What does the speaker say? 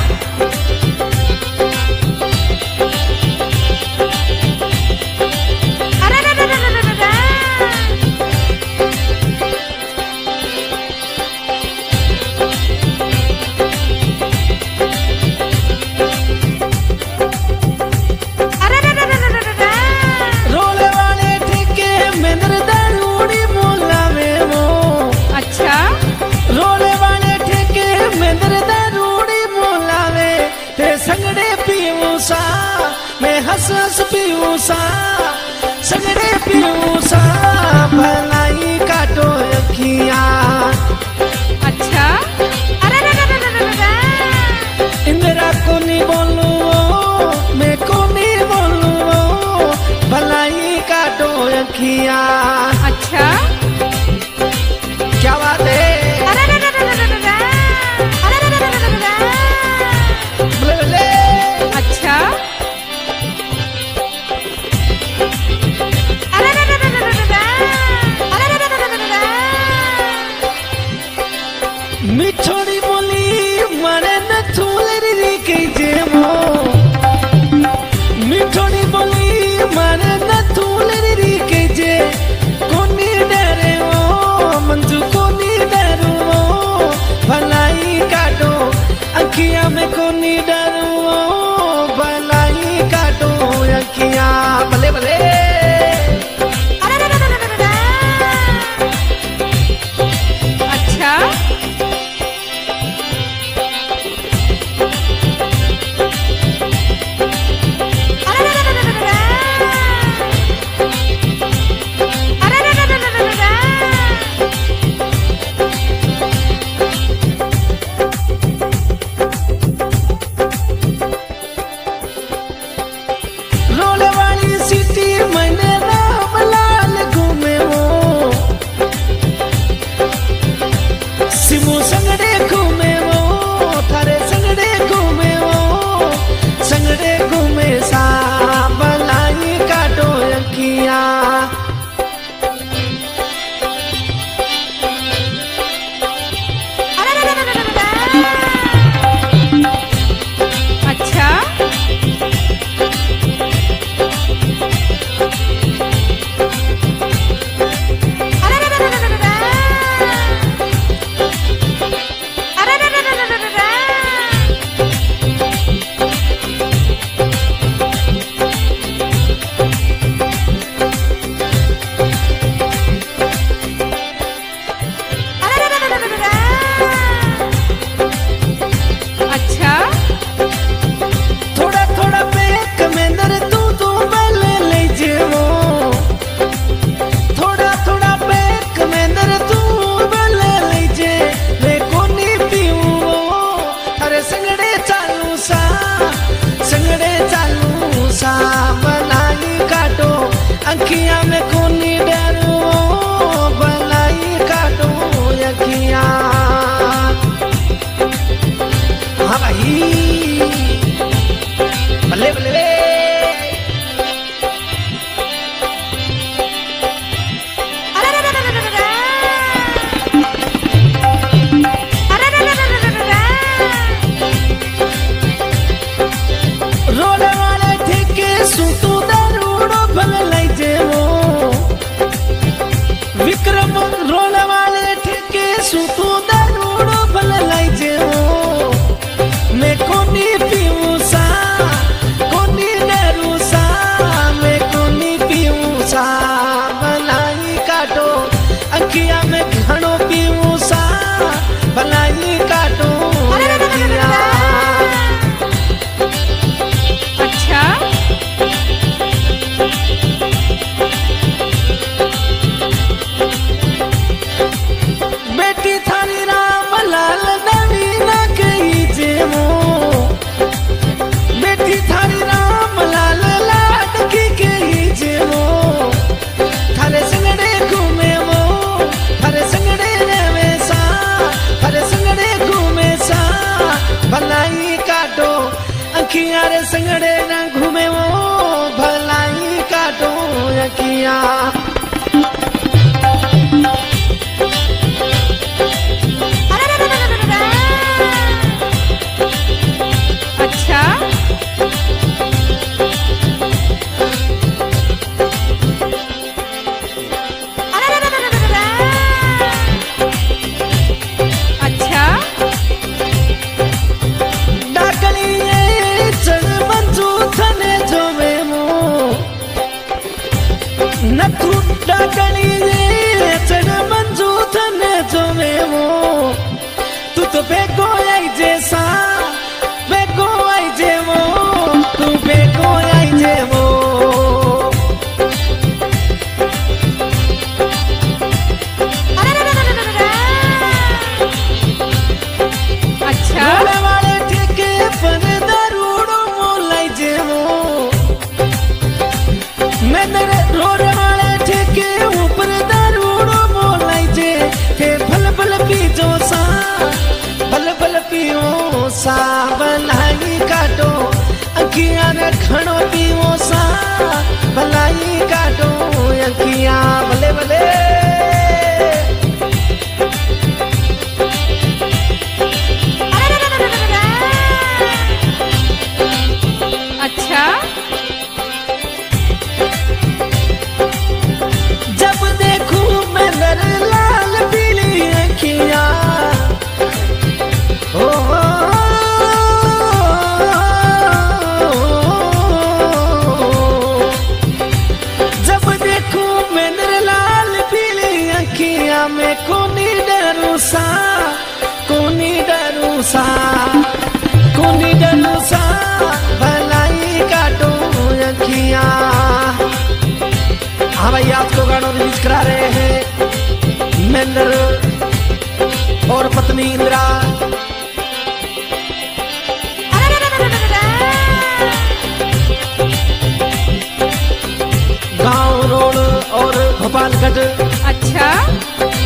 सगड़े पीऊसा भलाई काटो अखियां। अच्छा इंदिरा को नहीं बोलू मैं को नहीं बोलू भलाई काटो अखियां। अच्छा क्या बात है। अच्छा मिठोड़ी बोली मारे न थूलरी के जेमो। मिठोड़ी बोली मारे न थूलरी के जे कोनी डरे वो मंजू कोनी डरू वो भलाई काटो अखियां में कोनी डरू वो भलाई काटो अखियां। भले भले अच्छा रोले वाली सिटी मैंने राम लाल घूमे वो सिमू संगड़े घूमे वो थारे संगड़े घूमे वो संगड़े घूमे सा भलाई काटो अखियां। अच्छा अच्छा थोड़ा थोड़ा पेक में नर तू बले ले जेवो। थोड़ा थोड़ा पेक में नर तू बले ले जे ले कोनी पीऊ अरे संगड़े चालू सा भलाई काटो अखियां में कोनी डरू भलाई काटो अखियां। हाँ भाई बल्ले बल्ले रोले वाले ठेके सुतू दरूड़ो भल लाई जेवो। विक्रम रोले वाले ठेके सुतू दरूड़ो भल लाई जेवो। मैं कोनी पीऊ सा कोनी डरू सा मैं कोनी पीऊ सा भलाई काटो अखियां में घणो पीऊ सा भलाई काटो अखियां। अच्छा बेटी थारी राम लाल नवी न कही जेवो। बेटी थारी राम लाल लाड की कही जेवो। थारे संगड़े घूमे वो थारे संगड़े रेवे सा थारे संगड़े घूमे सा भलाई काटो अखियां रे संगड़े ना घूमे वो भलाई काटो अखियां। डाकणी रे चढ़ मंजू थने जो में वो तू तो बेगो आई जैसा बेगो आई जे वो तू बेगो आई जे वो अच्छा रोड वाले ठेके पर दारूड़ो मोलाई जे वो मैं रोड वाले ठेके ऊपर दारूड़ो मोलाई जे के भल भल पीजो सा भल भल पियो सा भलाई काटो अखियां ने खणो पियो सा भलाई काटो अखियां भले भले अच्छा जब देखूं मैं नर लाल पीली अखियां ओ जब देखूं मैं नर लाल पीली अखियां में कोनी डरू सा कोनी डरू सा कोनी डरू सा भलाई काटो अखियां। हाँ भाई आपको गाना रिलीज करा रहे हैं महेंद्र और पत्नी इंदिरा। गांव रोड और भोपालगढ़। अच्छा